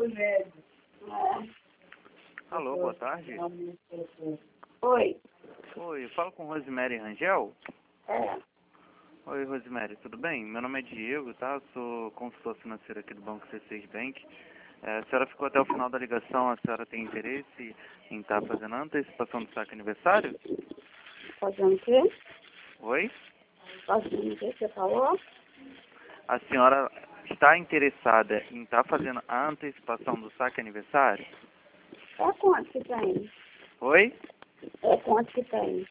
Alô, boa tarde. Oi. Oi, eu falo com Rosemary Rangel. É. Oi, Rosemary, tudo bem? Meu nome é Diego, tá? Eu sou consultor financeiro aqui do Banco C6 Bank. A senhora ficou até o final da ligação, a senhora tem interesse em estar fazendo a antecipação do saque aniversário? Fazendo o quê? Oi? Fazendo o quê? Você falou? A senhora está interessada em estar fazendo a antecipação do saque aniversário? É quanto que tem? Oi? É quanto que tem?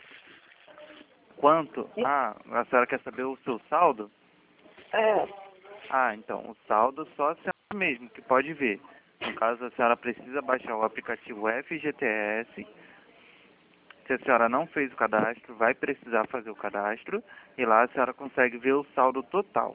Quanto? Ah, a senhora quer saber o seu saldo? É. Ah, então, o saldo só a senhora mesmo que pode ver. No caso, a senhora precisa baixar o aplicativo FGTS. Se a senhora não fez o cadastro, vai precisar fazer o cadastro. E lá a senhora consegue ver o saldo total.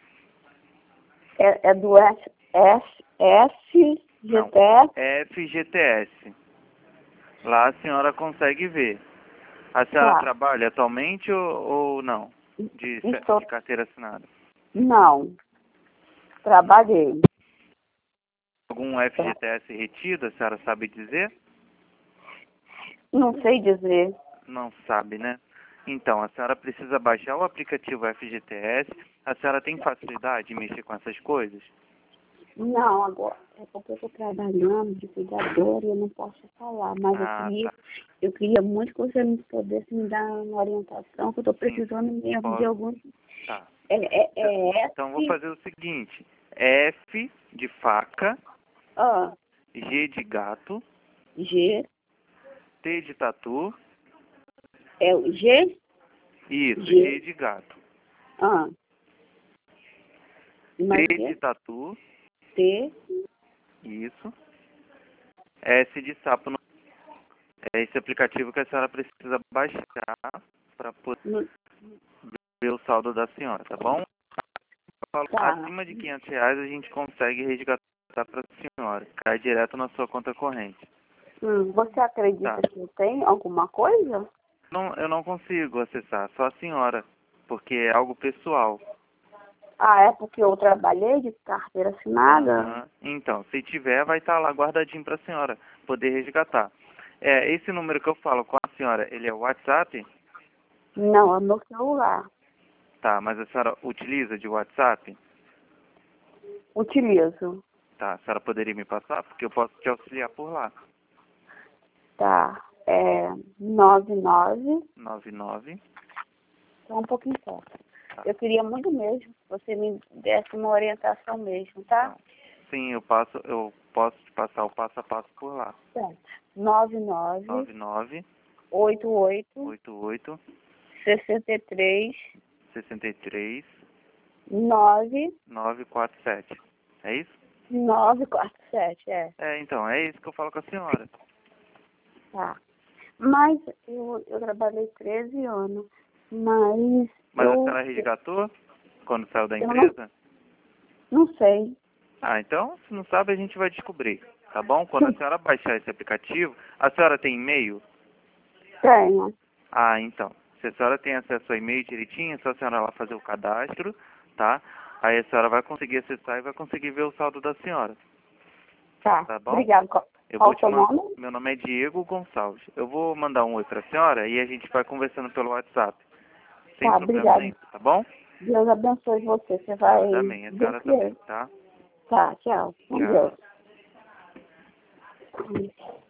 É do SGTS? Não, FGTS. Lá a senhora consegue ver. A senhora Tá. trabalha atualmente ou não? Estou... De carteira assinada? Não. Trabalhei. Algum FGTS retido, a senhora sabe dizer? Não sei dizer. Não sabe, né? Então, a senhora precisa baixar o aplicativo FGTS. A senhora tem facilidade em mexer com essas coisas? Não, agora. É porque eu estou trabalhando de cuidadora e eu não posso falar. Mas Ah, tá. eu queria muito que você me pudesse me dar uma orientação, que eu estou Sim, precisando mesmo de posso. alguns. Tá. Então, vou F. fazer o seguinte. F de faca, A. G de gato, G. T de tatu, É o G. isso, G. G de gato. A. E mais o T de quê? tatu, T. isso. S de sapo. É esse aplicativo que a senhora precisa baixar para poder ver o saldo da senhora, tá bom? Tá. Acima de R$ 500 a gente consegue resgatar para a senhora. Cai direto na sua conta corrente. Você acredita Tá. que tem alguma coisa? Não, eu não consigo acessar, só a senhora, porque é algo pessoal. Ah, é porque eu trabalhei de carteira assinada? Aham. Então, se tiver, vai estar lá guardadinho para a senhora poder resgatar. Esse número que eu falo com a senhora, ele é o WhatsApp? Não, é meu celular. Tá, mas a senhora utiliza de WhatsApp? Utilizo. Tá, a senhora poderia me passar? Porque eu posso te auxiliar por lá. Tá. É 99. 99. Só um pouquinho só. Tá. Eu queria muito mesmo que você me desse uma orientação mesmo, tá? Então, sim, eu posso te passar o passo a passo por lá. Certo. 99 99 88 88 63 63 9 947. É isso? 947, é. Então, é isso que eu falo com a senhora. Tá. Mas eu trabalhei 13 anos, mas Mas a senhora resgatou quando saiu da eu empresa? não sei. Ah, então, se não sabe, a gente vai descobrir, tá bom? Quando a senhora baixar esse aplicativo, a senhora tem e-mail? Tenho. Ah, então, se a senhora tem acesso ao e-mail direitinho, é só a senhora lá fazer o cadastro, tá? Aí a senhora vai conseguir acessar e vai conseguir ver o saldo da senhora, Tá. tá bom? Obrigada. Eu Qual vou o te seu mandar. nome? Meu nome é Diego Gonçalves. Eu vou mandar um oi pra senhora e a gente vai conversando pelo WhatsApp. Sem Tá, problema obrigada. nenhum, tá bom? Deus abençoe você. Você vai Amém. A senhora ver. também, tá? Tá, tchau. Com Tchau. Deus.